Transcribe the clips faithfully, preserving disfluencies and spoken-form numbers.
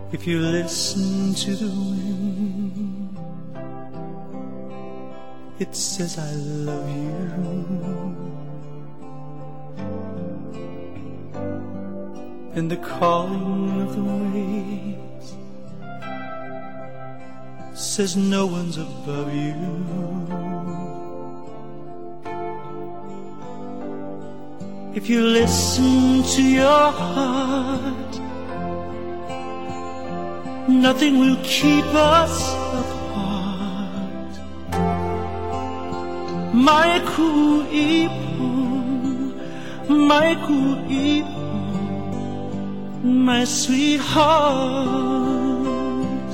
If you listen to the wind, it says I love you. And the calling of the waves says no one's above you. If you listen to your heart, nothing will keep us apart. My kuipon, my kuipon, my sweetheart.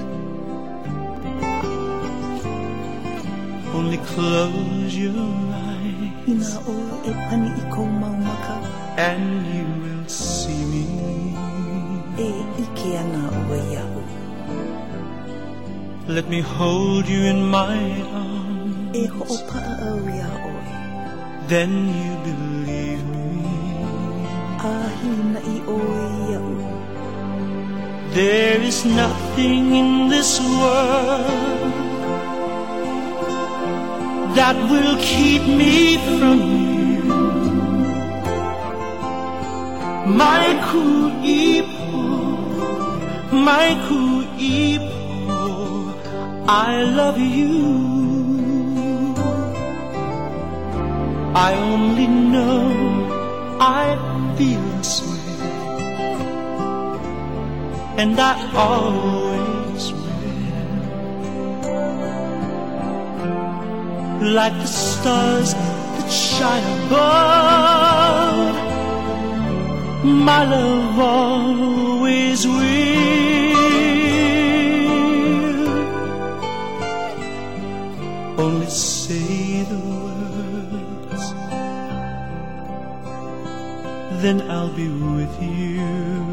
Only close your eyes and you will see me. Let me hold you in my arms, then you believe me. There is nothing in this world that will keep me from you. My kuipo, my kuipo, I love you. I only know I feel this way, and I always will. Like the stars that shine above, my love always will. Only say the words, then I'll be with you.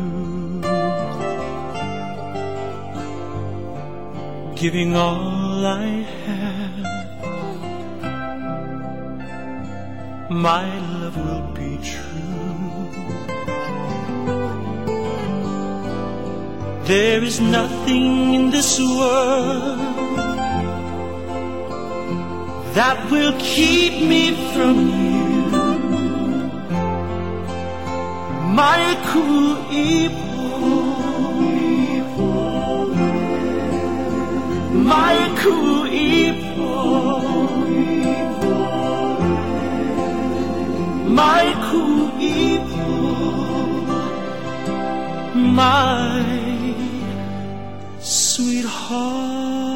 Giving all I have, my love will be true. There is nothing in this world that will keep me from you. My kuipo, my kuipo, my kuipo, my sweetheart.